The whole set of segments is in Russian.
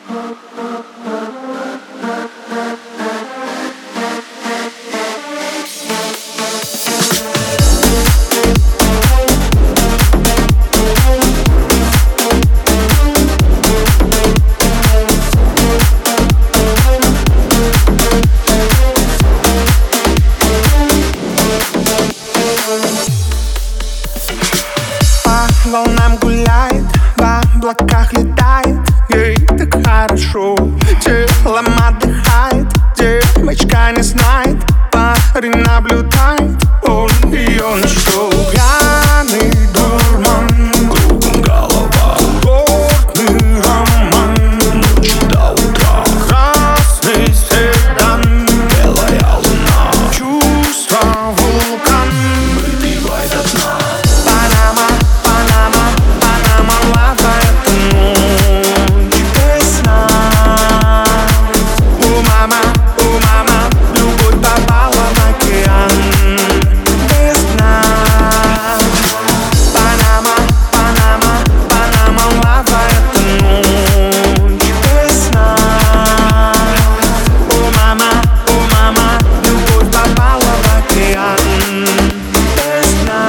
Волнам гуляет, в облаках летает, ей так хорошо. Телом отдыхает, девочка не знает, парень наблюдает, он ее нашел. Пьяный дурман, кругом голова, горный роман, ночь до утра, красный седан, белая луна, чувство вулкан. выпивай до дна. Панама, Панама, Панама, лава, это ночь без сна. О мама, любовь попала в океан без дна. Панама, Панама, Панама, лава, это ночь без сна. О мама, любовь попала в океан без дна.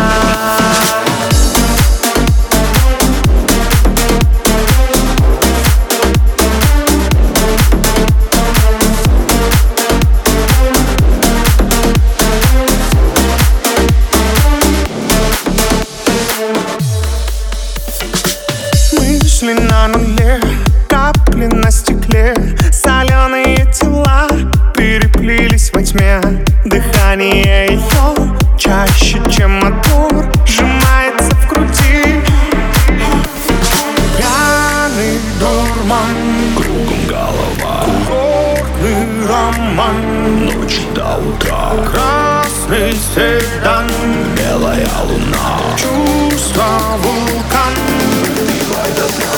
Мысли на нуле, капли на стекле, соленые тела переплелись во тьме. Дыхание ее чаще, чем мотор, сжимается в груди. Пьяный дурман, Кругом голова, горный роман, ночь до утра, красный седан, белая луна, чувство вулкан. выпивай до дна.